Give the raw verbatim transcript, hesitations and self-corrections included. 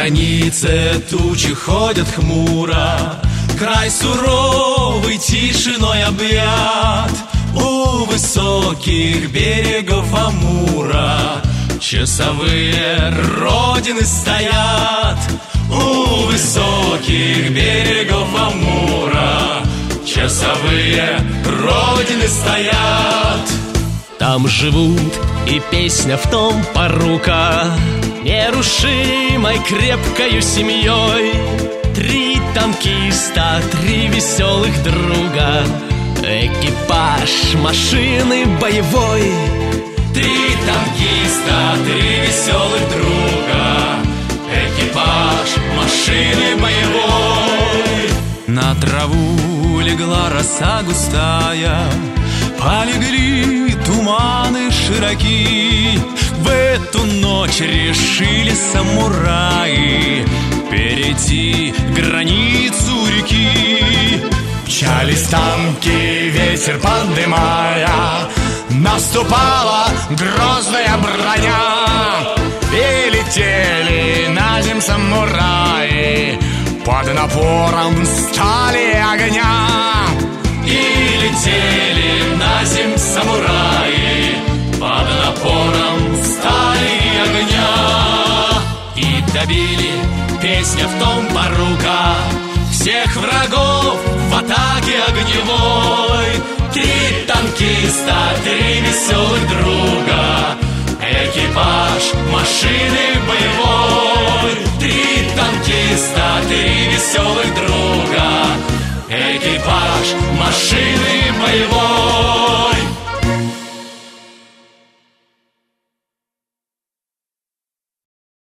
границе тучи ходят хмуро, край суровый тишиной объят. У высоких берегов Амура часовые родины стоят. У высоких берегов Амура часовые родины стоят. Там живут, и песня в том порука, нерушимой крепкою семьей. Три танкиста, три веселых друга, экипаж машины боевой. Три танкиста, три веселых друга, экипаж машины боевой. На траву легла роса густая, полегли туманы широки. В эту ночь решили самураи перейти границу реки. Мчались танки, ветер подымая, наступала грозная броня. И летели на земь самураи под напором стали огня. И летели на земь самураи под напором стали огня. И добили, песня в том порука, всех врагов в атаке огневой. Три танкиста, три веселых друга, экипаж машины боевой. Три танкиста, три веселых друга, экипаж машины боевой.